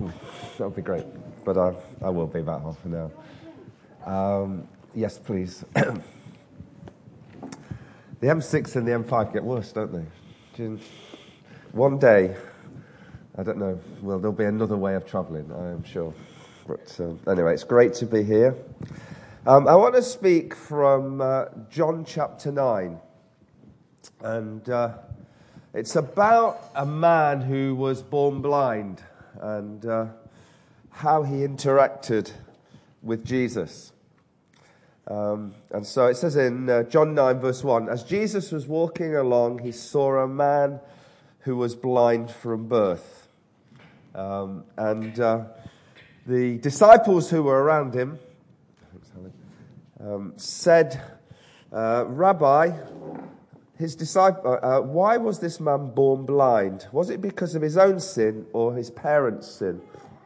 That would be great. But I will be about half an hour. Yes, please. The M6 and the M5 get worse, don't they? One day, I don't know, well, there'll be another way of travelling, I am sure. But anyway, it's great to be here. I want to speak from John chapter 9. And it's about a man who was born blind and how he interacted with Jesus. And so it says in John 9 verse 1, as Jesus was walking along, he saw a man who was blind from birth. And the disciples who were around him said, Rabbi, his disciple, why was this man born blind? Was it because of his own sin or his parents' sin?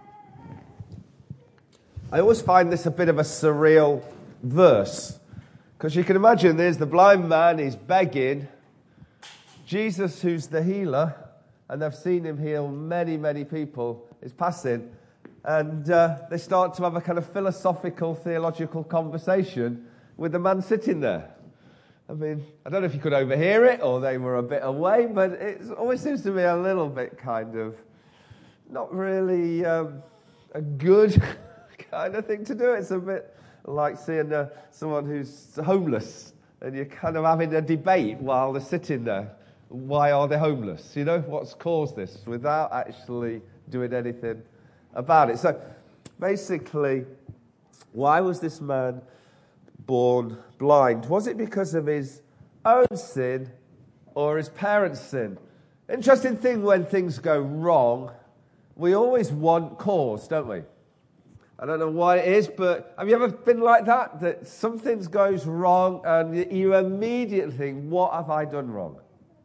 I always find this a bit of a surreal verse, because you can imagine there's the blind man, he's begging. Jesus, who's the healer, and they've seen him heal many, many people, is passing. And they start to have a kind of philosophical, theological conversation with the man sitting there. I mean, I don't know if you could overhear it or they were a bit away, but it always seems to be a little bit kind of not really a good kind of thing to do. It's a bit like seeing someone who's homeless and you're kind of having a debate while they're sitting there. Why are they homeless? You know, what's caused this without actually doing anything about it. So basically, why was this man born blind? Was it because of his own sin or his parents' sin? Interesting thing, when things go wrong, we always want cause, don't we? I don't know why it is, but have you ever been like that? That something goes wrong and you immediately think, what have I done wrong?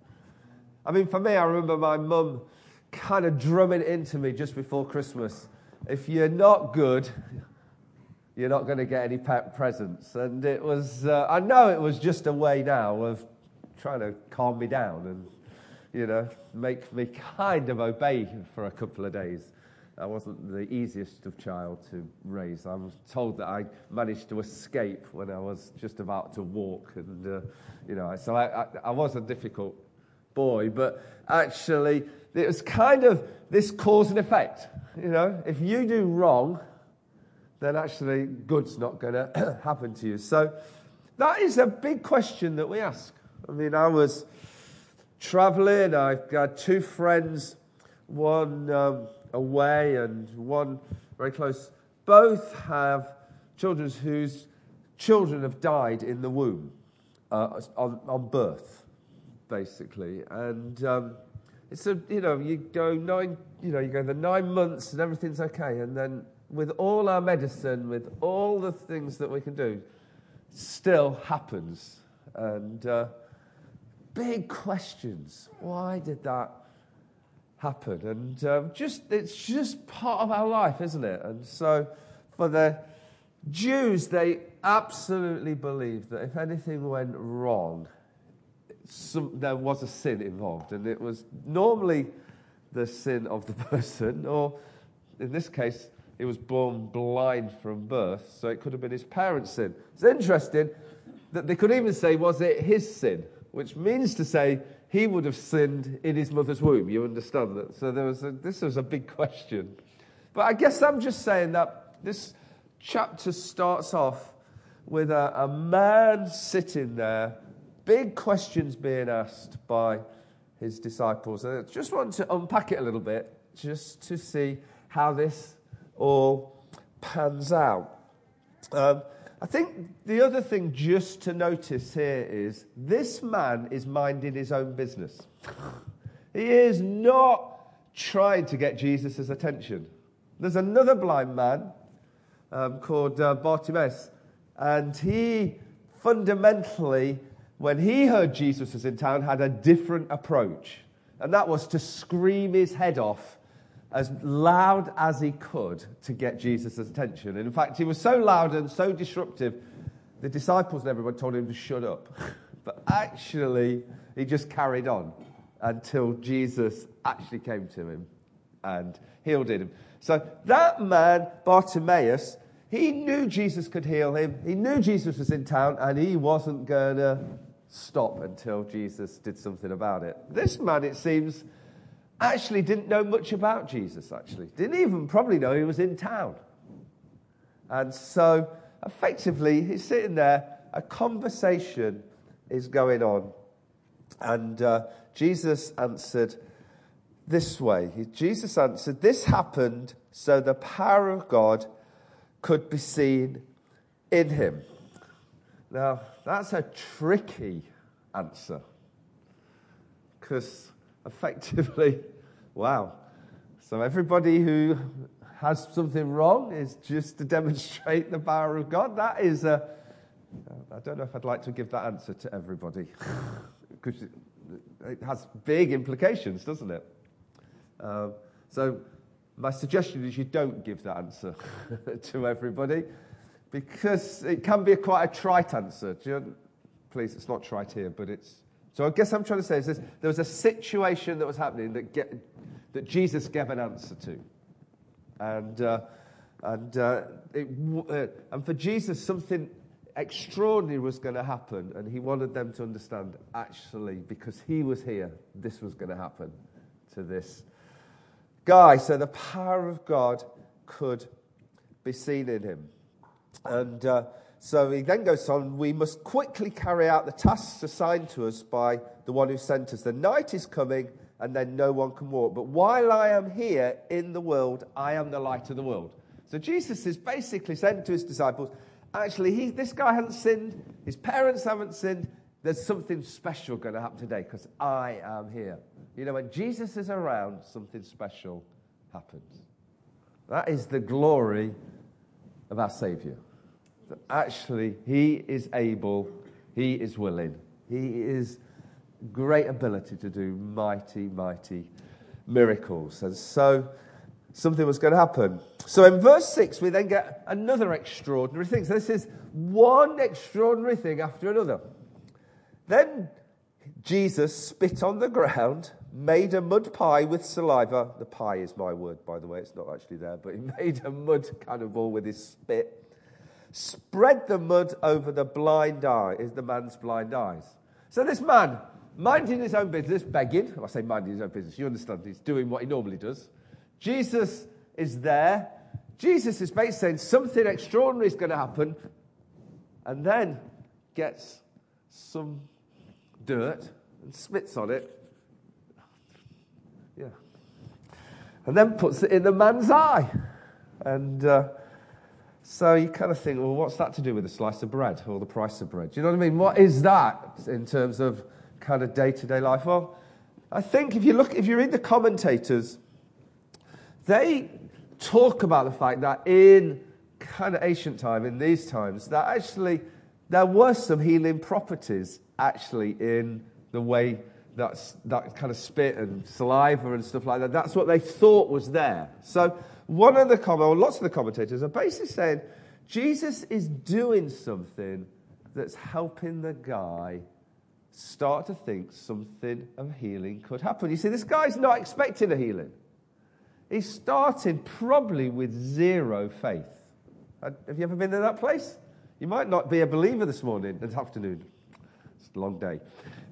I mean, for me, I remember my mum kind of drumming into me just before Christmas. If you're not good, you're not going to get any presents. And it was, I know it was just a way now of trying to calm me down and, you know, make me kind of obey for a couple of days. I wasn't the easiest of child to raise. I was told that I managed to escape when I was just about to walk. And, you know, so I was a difficult boy. But actually, it was kind of this cause and effect. You know, if you do wrong, then actually good's not going to happen to you. So that is a big question that we ask. I mean, I was traveling. I had two friends, one away and one very close. Both have children whose children have died in the womb on birth, basically. And it's a, you know, you go the 9 months and everything's okay, and then with all our medicine, with all the things that we can do, still happens. And big questions. Why did that happen? And it's just part of our life, isn't it? And so for the Jews, they absolutely believed that if anything went wrong, there was a sin involved. And it was normally the sin of the person, or in this case, he was born blind from birth, so it could have been his parents' sin. It's interesting that they could even say, was it his sin? Which means to say he would have sinned in his mother's womb. You understand that? So this was a big question. But I guess I'm just saying that this chapter starts off with a man sitting there, big questions being asked by his disciples. And I just want to unpack it a little bit, just to see how this all pans out. I think the other thing just to notice here is this man is minding his own business. He is not trying to get Jesus' attention. There's another blind man called Bartimaeus, and he fundamentally, when he heard Jesus was in town, had a different approach, and that was to scream his head off as loud as he could to get Jesus' attention. And in fact, he was so loud and so disruptive, the disciples and everyone told him to shut up. But actually, he just carried on until Jesus actually came to him and healed him. So that man, Bartimaeus, he knew Jesus could heal him. He knew Jesus was in town, and he wasn't going to stop until Jesus did something about it. This man, it seems, actually didn't know much about Jesus, actually. Didn't even probably know he was in town. And so, effectively, he's sitting there, a conversation is going on. And Jesus answered this way. Jesus answered, "This happened so the power of God could be seen in him." Now, that's a tricky answer. Because effectively, wow. So everybody who has something wrong is just to demonstrate the power of God. That is I don't know if I'd like to give that answer to everybody. Because it has big implications, doesn't it? So my suggestion is you don't give that answer to everybody, because it can be quite a trite answer. Please, it's not trite here, but it's... So I guess I'm trying to say is this: there was a situation that was happening that Jesus gave an answer to. And for Jesus, something extraordinary was going to happen, and he wanted them to understand, actually, because he was here, this was going to happen to this guy. So the power of God could be seen in him. And so he then goes on, "We must quickly carry out the tasks assigned to us by the one who sent us. The night is coming, and then no one can walk. But while I am here in the world, I am the light of the world." So Jesus is basically saying to his disciples, actually, this guy hasn't sinned, his parents haven't sinned, there's something special going to happen today because I am here. You know, when Jesus is around, something special happens. That is the glory of our Saviour. That actually, he is able, he is willing, he is great ability to do mighty, mighty miracles. And so something was going to happen. So in verse 6, we then get another extraordinary thing. So this is one extraordinary thing after another. Then Jesus spit on the ground, made a mud pie with saliva. The pie is my word, by the way. It's not actually there. But he made a mud kind of ball with his spit. Spread the mud over the man's blind eyes. So this man, minding his own business, begging. I say minding his own business. You understand. He's doing what he normally does. Jesus is there. Jesus is basically saying something extraordinary is going to happen. And then gets some dirt and spits on it. Yeah. And then puts it in the man's eye. And so you kind of think, well, what's that to do with a slice of bread or the price of bread? Do you know what I mean? What is that in terms of kind of day-to-day life? Well, I think if you read the commentators, they talk about the fact that in kind of ancient time, in these times, that actually there were some healing properties actually in the way that kind of spit and saliva and stuff like that. That's what they thought was there. So lots of the commentators are basically saying Jesus is doing something that's helping the guy start to think something of healing could happen. You see, this guy's not expecting a healing. He's starting probably with zero faith. Have you ever been in that place? You might not be a believer this afternoon. It's a long day.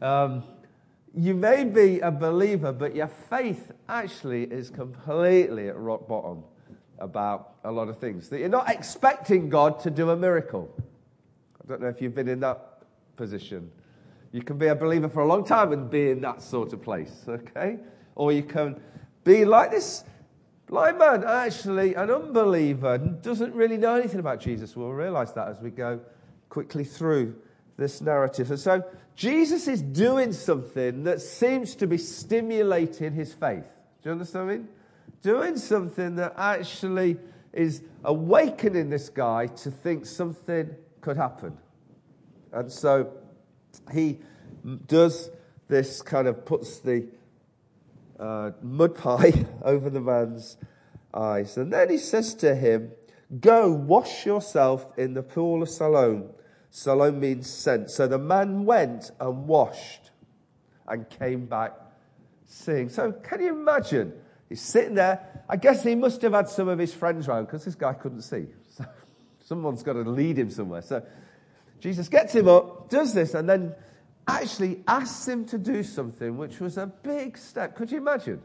You may be a believer, but your faith actually is completely at rock bottom about a lot of things. That you're not expecting God to do a miracle. I don't know if you've been in that position. You can be a believer for a long time and be in that sort of place, okay? Or you can be like this blind man, actually an unbeliever, doesn't really know anything about Jesus. We'll realize that as we go quickly through this narrative. And so Jesus is doing something that seems to be stimulating his faith. Do you understand what I mean? Doing something that actually is awakening this guy to think something could happen. And so he does this, kind of puts the mud pie over the man's eyes. And then he says to him, "Go, wash yourself in the pool of Siloam." Siloam means sent. So the man went and washed and came back seeing. So can you imagine He's sitting there. I guess he must have had some of his friends around because this guy couldn't see. So someone's got to lead him somewhere. So Jesus gets him up, does this, and then actually asks him to do something which was a big step. Could you imagine?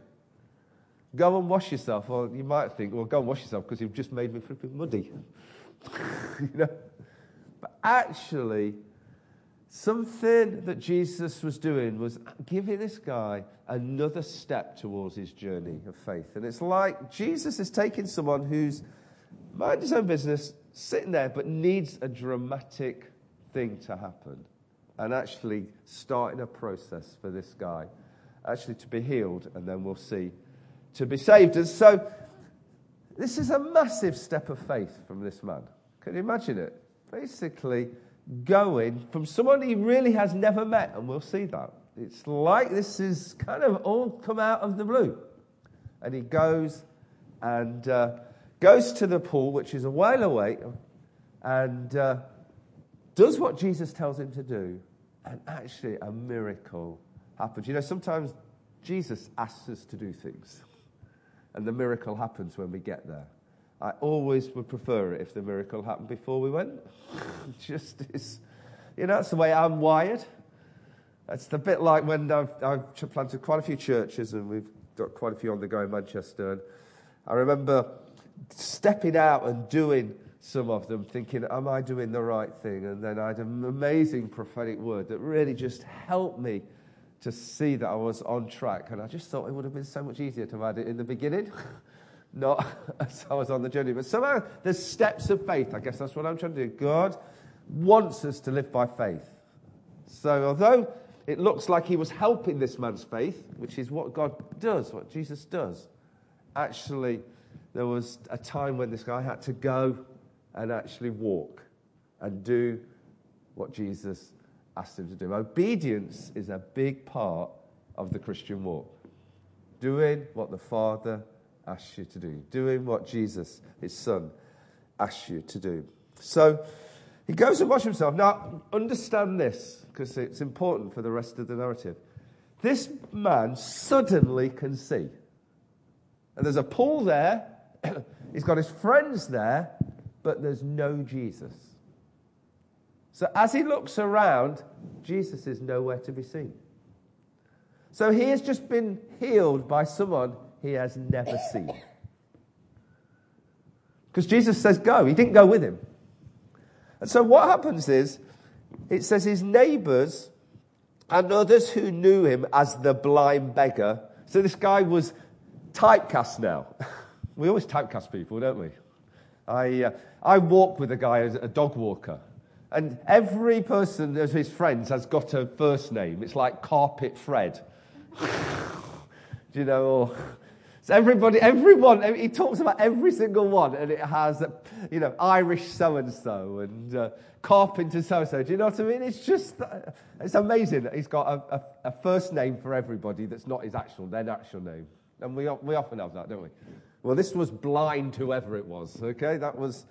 Go and wash yourself. Or you might think, well, go and wash yourself because you've just made me flipping muddy. You know? But actually, something that Jesus was doing was giving this guy another step towards his journey of faith. And it's like Jesus is taking someone who's minding his own business, sitting there, but needs a dramatic thing to happen. And actually starting a process for this guy, actually to be healed, and then we'll see, to be saved. And so this is a massive step of faith from this man. Can you imagine it? Basically, going from someone he really has never met, and we'll see that. It's like this is kind of all come out of the blue. And he goes and goes to the pool, which is a while away, and does what Jesus tells him to do, and actually a miracle happens. You know, sometimes Jesus asks us to do things, and the miracle happens when we get there. I always would prefer it if the miracle happened before we went. Just is, you know, that's the way I'm wired. It's a bit like when I've planted quite a few churches, and we've got quite a few on the go in Manchester. And I remember stepping out and doing some of them, thinking, am I doing the right thing? And then I had an amazing prophetic word that really just helped me to see that I was on track. And I just thought it would have been so much easier to have had it in the beginning. Not as I was on the journey. But somehow there's steps of faith. I guess that's what I'm trying to do. God wants us to live by faith. So although it looks like he was helping this man's faith, which is what God does, what Jesus does, actually there was a time when this guy had to go and actually walk and do what Jesus asked him to do. Obedience is a big part of the Christian walk. Doing what the Father asks you to do. Doing what Jesus, his son, asks you to do. So he goes and washes himself. Now, understand this, because it's important for the rest of the narrative. This man suddenly can see. And there's a pool there. He's got his friends there, but there's no Jesus. So as he looks around, Jesus is nowhere to be seen. So he has just been healed by someone he has never seen. Because Jesus says go. He didn't go with him. And so what happens is, it says his neighbours and others who knew him as the blind beggar. So this guy was typecast now. We always typecast people, don't we? I walk with a guy, a dog walker. And every person of his friends has got a first name. It's like Carpet Fred. Do you know? Or, so everyone, he talks about every single one, and it has, you know, Irish so-and-so and Carpenter so-and-so. Do you know what I mean? It's just, it's amazing that he's got a first name for everybody that's not their actual name. And we often have that, don't we? Well, this was blind whoever it was, okay? That was,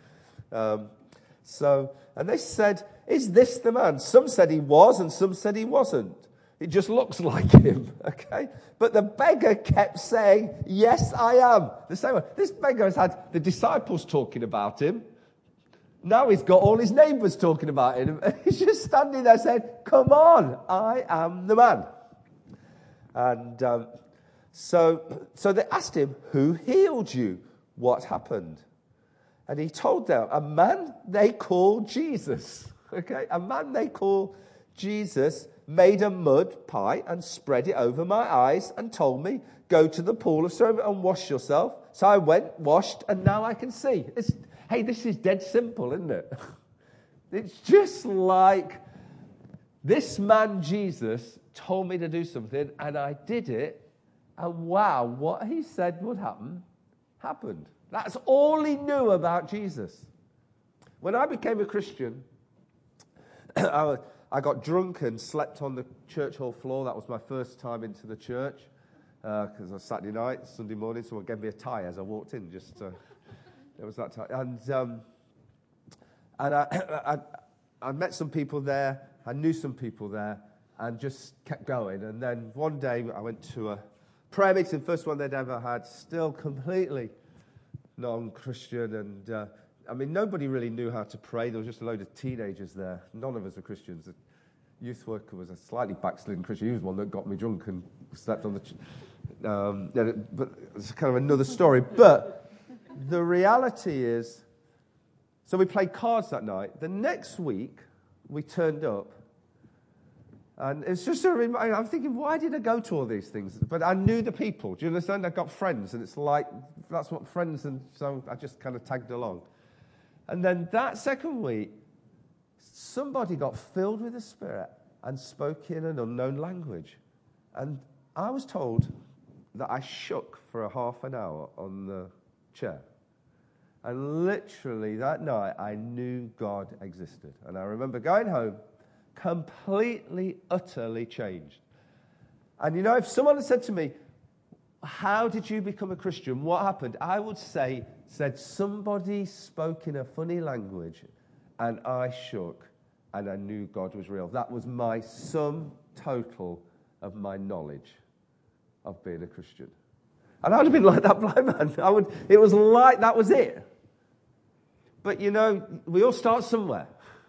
and they said, is this the man? Some said he was, and some said he wasn't. It just looks like him, okay? But the beggar kept saying, yes, I am. The same way. This beggar has had the disciples talking about him. Now he's got all his neighbours talking about him. And he's just standing there saying, come on, I am the man. And so they asked him, who healed you? What happened? And he told them, a man they call Jesus. Okay, a man they call Jesus made a mud pie and spread it over my eyes and told me, go to the pool of Siloam and wash yourself. So I went, washed, and now I can see. Hey, this is dead simple, isn't it? It's just like this man Jesus told me to do something, and I did it, and wow, what he said would happen, happened. That's all he knew about Jesus. When I became a Christian, I got drunk and slept on the church hall floor. That was my first time into the church, because it was Saturday night, Sunday morning, someone gave me a tie as I walked in. Just it was that time. And I met some people there. I knew some people there, and just kept going. And then one day I went to prayer meeting, first one they'd ever had, still completely non-Christian. And nobody really knew how to pray. There was just a load of teenagers there. None of us were Christians. The youth worker was a slightly backslidden Christian. He was one that got me drunk and slept on the... but it's kind of another story. But the reality is, so we played cards that night. The next week, we turned up. And it's just I'm thinking, why did I go to all these things? But I knew the people. Do you understand? I got friends, and it's like, that's what friends, and so I just kind of tagged along. And then that second week, somebody got filled with the Spirit and spoke in an unknown language. And I was told that I shook for a half an hour on the chair. And literally that night, I knew God existed. And I remember going home, completely, utterly changed. And if someone had said to me, how did you become a Christian? What happened? I would said somebody spoke in a funny language and I shook and I knew God was real. That was my sum total of my knowledge of being a Christian. And I would have been like that blind man. It was like that was it. But we all start somewhere.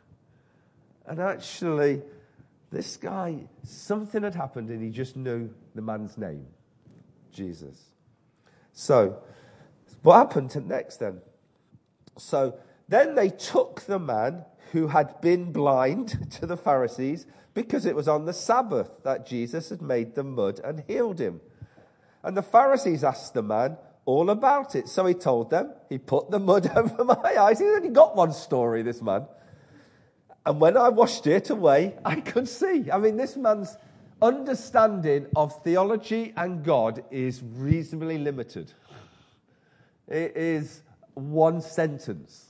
And actually, this guy, something had happened and he just knew the man's name, Jesus. So, what happened next then? So, then they took the man who had been blind to the Pharisees because it was on the Sabbath that Jesus had made the mud and healed him. And the Pharisees asked the man all about it. So he told them, he put the mud over my eyes. He's only got one story, this man. And when I washed it away, I could see. This man's understanding of theology and God is reasonably limited. It is one sentence.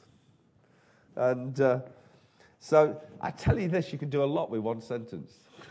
And so I tell you this, you can do a lot with one sentence.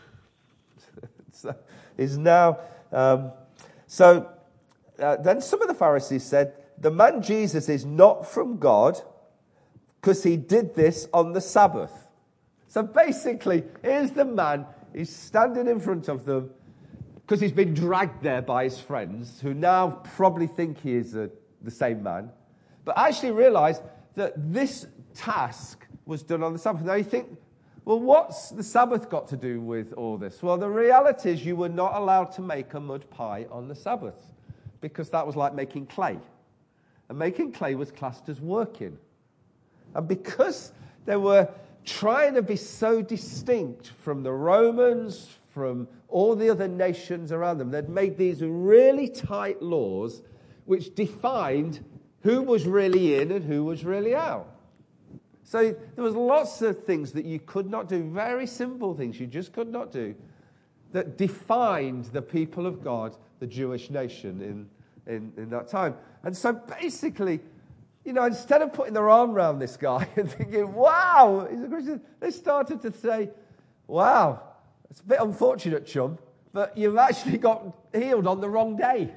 Then some of the Pharisees said, the man Jesus is not from God because he did this on the Sabbath. So basically, here's the man, he's standing in front of them because he's been dragged there by his friends who now probably think he is the same man, but actually realize that this task was done on the Sabbath. Now you think, well, what's the Sabbath got to do with all this? Well, the reality is you were not allowed to make a mud pie on the Sabbath because that was like making clay. And making clay was classed as working. And because they were trying to be so distinct from the Romans, from all the other nations around them, they'd made these really tight laws which defined who was really in and who was really out. So there was lots of things that you could not do, very simple things you just could not do, that defined the people of God, the Jewish nation in that time. And so basically, instead of putting their arm around this guy and thinking, wow, he's a Christian, they started to say, wow, it's a bit unfortunate, chum, but you've actually got healed on the wrong day.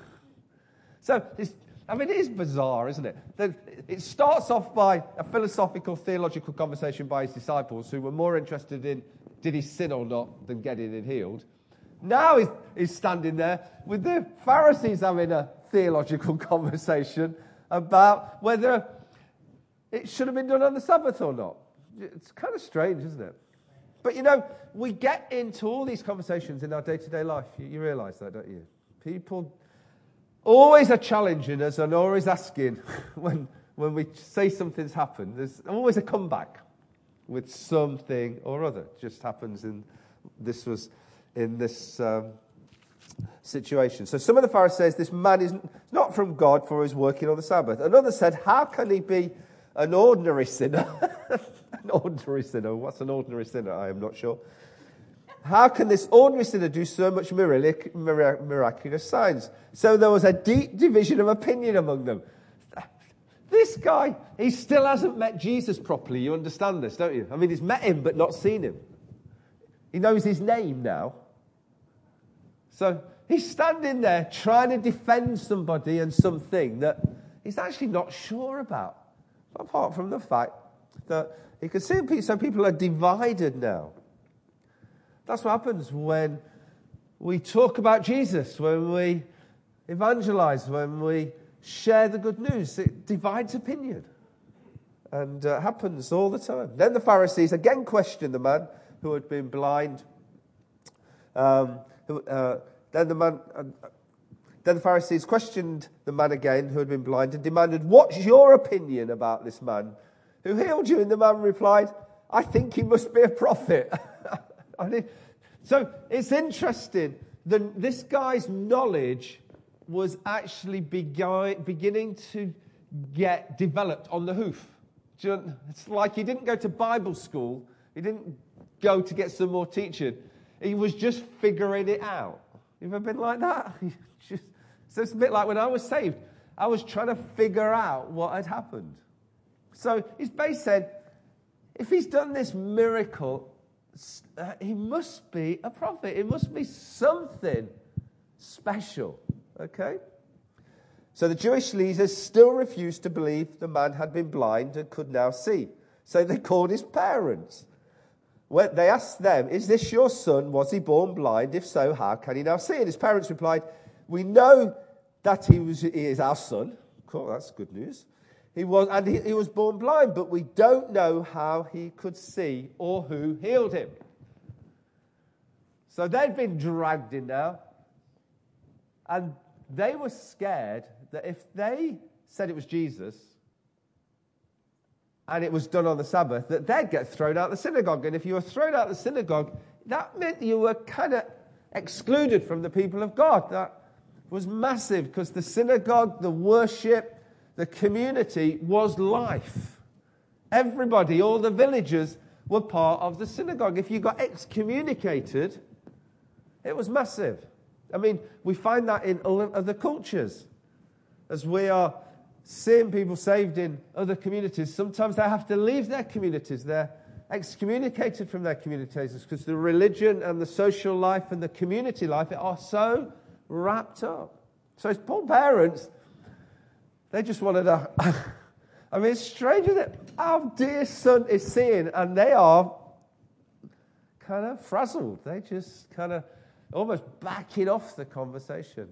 So it is bizarre, isn't it? It starts off by a philosophical, theological conversation by his disciples who were more interested in did he sin or not than getting it healed. Now he's standing there with the Pharisees having a theological conversation about whether it should have been done on the Sabbath or not. It's kind of strange, isn't it? But we get into all these conversations in our day-to-day life. You realise that, don't you? People always are challenging us and always asking when we say something's happened. There's always a comeback with something or other. It just happens in this situation. So some of the Pharisees, this man is not from God for his working on the Sabbath. Another said, how can he be an ordinary sinner? An ordinary sinner. What's an ordinary sinner? I am not sure. How can this ordinary sinner do so much miraculous signs? So there was a deep division of opinion among them. This guy, he still hasn't met Jesus properly. You understand this, don't you? He's met him but not seen him. He knows his name now. So he's standing there trying to defend somebody and something that he's actually not sure about. Apart from the fact that he can see some people are divided now. That's what happens when we talk about Jesus, when we evangelize, when we share the good news, it divides opinion. And happens all the time. Then the Pharisees again questioned the man who had been blind. Then the Pharisees questioned the man again who had been blind and demanded, "What's your opinion about this man who healed you?" And the man replied, "I think he must be a prophet." So it's interesting that this guy's knowledge was actually beginning to get developed on the hoof. It's like he didn't go to Bible school. He didn't go to get some more teaching. He was just figuring it out. You ever been like that? So it's a bit like when I was saved. I was trying to figure out what had happened. So he's basically said, if he's done this miracle, he must be a prophet. It must be something special. Okay? So the Jewish leaders still refused to believe the man had been blind and could now see. So they called his parents. When they asked them, "Is this your son? Was he born blind? If so, how can he now see?" And his parents replied, "We know that he is our son." Cool, that's good news. He was born blind, but we don't know how he could see or who healed him. So they'd been dragged in now, and they were scared that if they said it was Jesus and it was done on the Sabbath, that they'd get thrown out of the synagogue. And if you were thrown out of the synagogue, that meant you were kind of excluded from the people of God. That was massive, because the synagogue, the worship, the community was life. Everybody, all the villagers, were part of the synagogue. If you got excommunicated, it was massive. I mean, we find that in other cultures. As we are seeing people saved in other communities, sometimes they have to leave their communities. They're excommunicated from their communities because the religion and the social life and the community life are so wrapped up. So his poor parents, they just wanted to... I mean, it's strange, isn't it? Our dear son is seeing, and they are kind of frazzled. They just kind of almost backing off the conversation.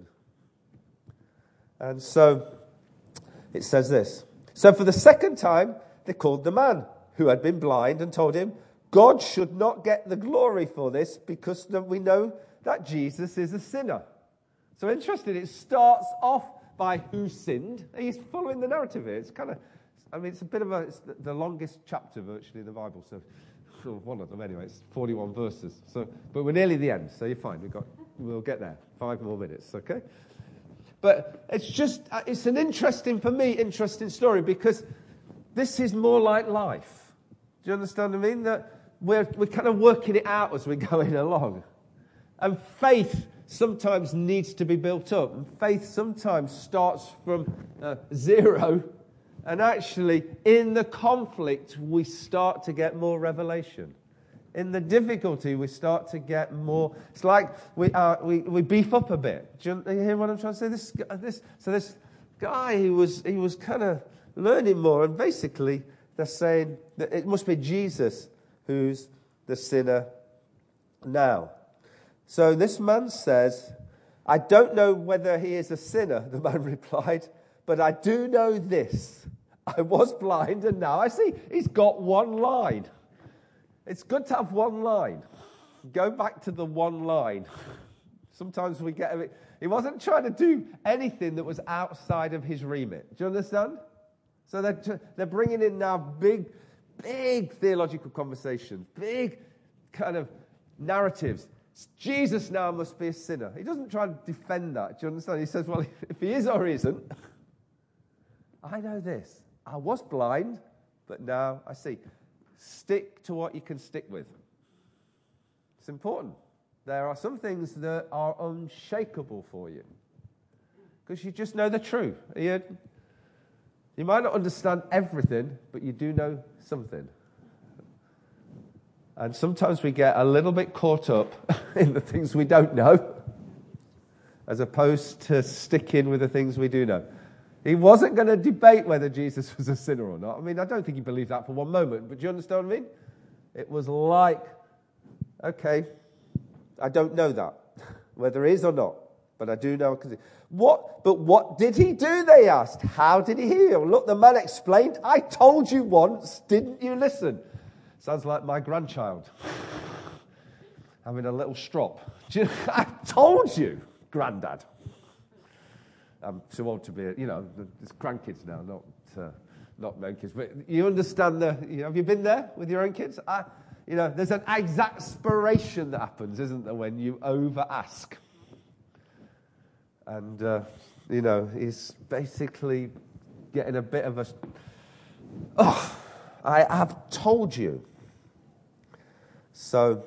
And so it says this. So for the second time, they called the man who had been blind and told him, "God should not get the glory for this, because we know that Jesus is a sinner." So interesting, it starts off by who sinned. He's following the narrative here. It's kind of, I mean, it's a bit of it's the longest chapter virtually in the Bible. So one of them anyway. It's 41 verses. So, but we're nearly the end, so you're fine. We'll get there. 5 more minutes, okay? But it's an interesting story, because this is more like life. Do you understand what I mean? That we're kind of working it out as we're going along. And faith sometimes needs to be built up. And faith sometimes starts from zero. And actually, in the conflict, we start to get more revelation. In the difficulty, we start to get more. It's like we beef up a bit. Do you hear what I'm trying to say? This guy, he was kind of learning more, and basically they're saying that it must be Jesus who's the sinner now. So this man says, "I don't know whether he is a sinner," the man replied, "but I do know this. I was blind and now I see." He's got one line. It's good to have one line. Go back to the one line. Sometimes we get a bit... He wasn't trying to do anything that was outside of his remit. Do you understand? So they're bringing in now big theological conversations, big kind of narratives. Jesus now must be a sinner. He doesn't try to defend that. Do you understand? He says, well, if he is or he isn't, I know this. I was blind, but now I see. Stick to what you can stick with. It's important. There are some things that are unshakable for you, because you just know the truth. You might not understand everything, but you do know something. And sometimes we get a little bit caught up in the things we don't know, as opposed to sticking with the things we do know. He wasn't going to debate whether Jesus was a sinner or not. I mean, I don't think he believed that for one moment, but do you understand what I mean? It was like, okay, I don't know that. whether he is or not. But I do know. What did he do, they asked. How did he heal? Look, the man explained. I told you once, didn't you listen? Sounds like my grandchild having a little strop. I told you, Grandad. I'm too old to be, there's grandkids now, not my own kids. But you understand have you been there with your own kids? There's an exasperation that happens, isn't there, when you over-ask. And, he's basically getting a bit of I have told you. So,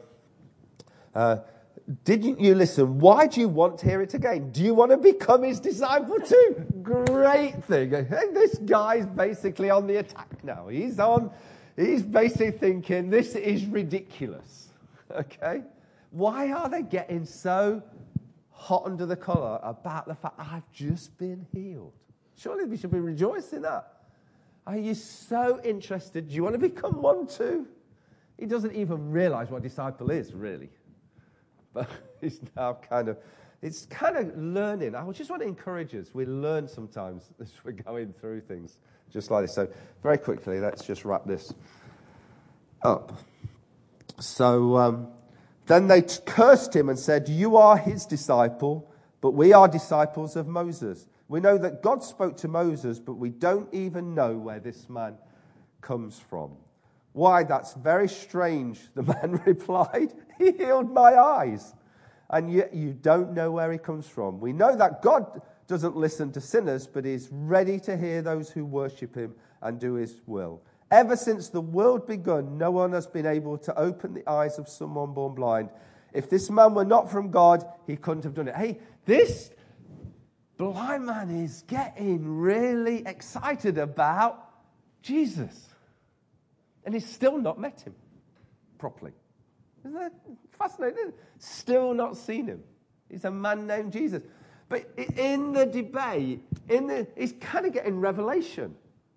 didn't you listen? Why do you want to hear it again? Do you want to become his disciple too? Great thing. Hey, this guy's basically on the attack now. He's basically thinking, this is ridiculous. Okay? Why are they getting so hot under the collar about the fact I've just been healed? Surely we should be rejoicing that. Are you so interested? Do you want to become one too? He doesn't even realize what a disciple is, really. But he's now kind of learning. I just want to encourage us. We learn sometimes as we're going through things just like this. So very quickly, let's just wrap this up. So then they cursed him and said, you are his disciple, but we are disciples of Moses. We know that God spoke to Moses, but we don't even know where this man comes from. Why, that's very strange, the man replied. He healed my eyes, and yet you don't know where he comes from. We know that God doesn't listen to sinners, but is ready to hear those who worship him and do his will. Ever since the world begun, no one has been able to open the eyes of someone born blind. If this man were not from God, he couldn't have done it. Hey, this blind man is getting really excited about Jesus. And he's still not met him properly. Isn't that fascinating? Still not seen him. He's a man named Jesus. But in the debate, he's kind of getting revelation.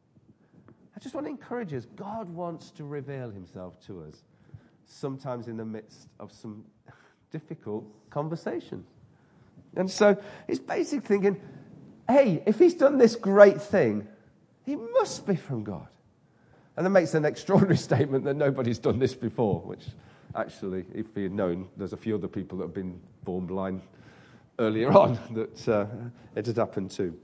I just want to encourage us. God wants to reveal himself to us, sometimes in the midst of some difficult conversations. And so he's basically thinking, hey, if he's done this great thing, he must be from God. And then makes an extraordinary statement that nobody's done this before, which actually, if he had known, there's a few other people that have been born blind earlier on that it had happened to.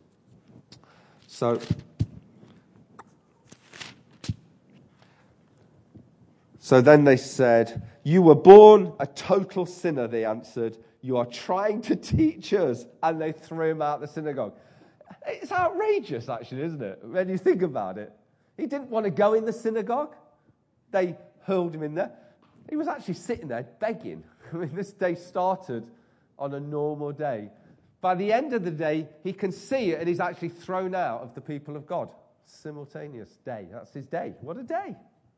So then they said, you were born a total sinner, they answered. You are trying to teach us. And they threw him out of the synagogue. It's outrageous, actually, isn't it, when you think about it? He didn't want to go in the synagogue. They hurled him in there. He was actually sitting there begging. I mean, this day started on a normal day. By the end of the day, he can see it, and he's actually thrown out of the people of God. Simultaneous day. That's his day. What a day.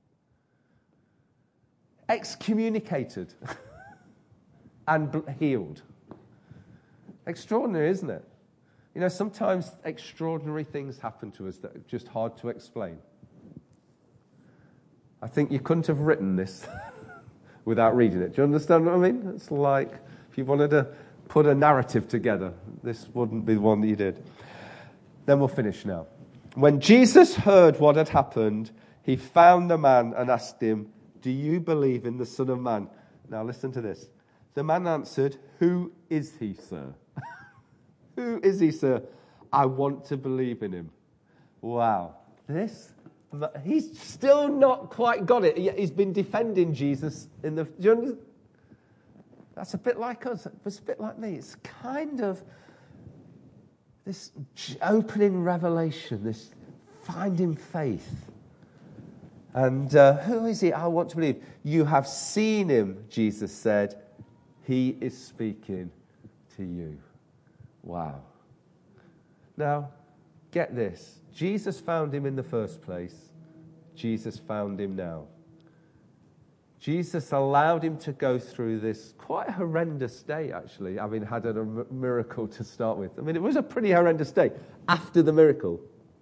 Excommunicated and healed. Extraordinary, isn't it? Sometimes extraordinary things happen to us that are just hard to explain. I think you couldn't have written this without reading it. Do you understand what I mean? It's like if you wanted to put a narrative together, this wouldn't be the one that you did. Then we'll finish now. When Jesus heard what had happened, he found the man and asked him, do you believe in the Son of Man? Now listen to this. The man answered, who is he, sir? Who is he, sir? I want to believe in him. Wow. He's still not quite got it. Yet he's been defending Jesus in the... Do you understand? That's a bit like us. It's a bit like me. It's kind of this opening revelation, this finding faith. And who is he? I want to believe. You have seen him, Jesus said. He is speaking to you. Wow. Now, get this. Jesus found him in the first place. Jesus found him now. Jesus allowed him to go through this quite horrendous day, actually, having had a miracle to start with. I mean, it was a pretty horrendous day after the miracle.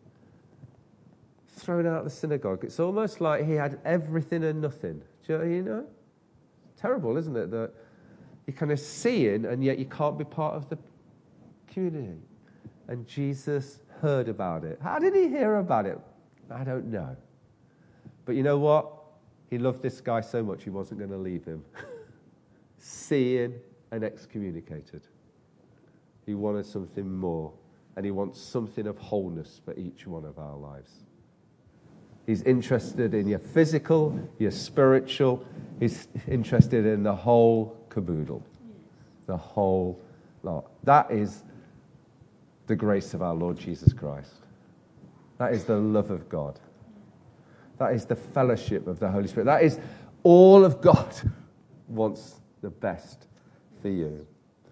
Thrown out of the synagogue. It's almost like he had everything and nothing. Do you know? Terrible, isn't it? That You're kind of seeing, and yet you can't be part of the community. And Jesus heard about it. How did he hear about it? I don't know. But you know what? He loved this guy so much he wasn't going to leave him. Seeing and excommunicated. He wanted something more. And he wants something of wholeness for each one of our lives. He's interested in your physical, your spiritual. He's interested in the whole caboodle. The whole lot. That is the grace of our Lord Jesus Christ. That is the love of God. That is the fellowship of the Holy Spirit. That is all of God wants the best for you.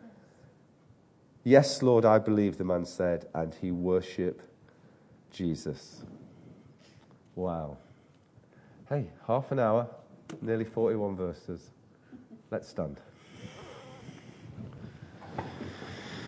Yes, Lord, I believe, the man said, and he worshipped Jesus. Wow. Hey, half an hour, nearly 41 verses. Let's stand.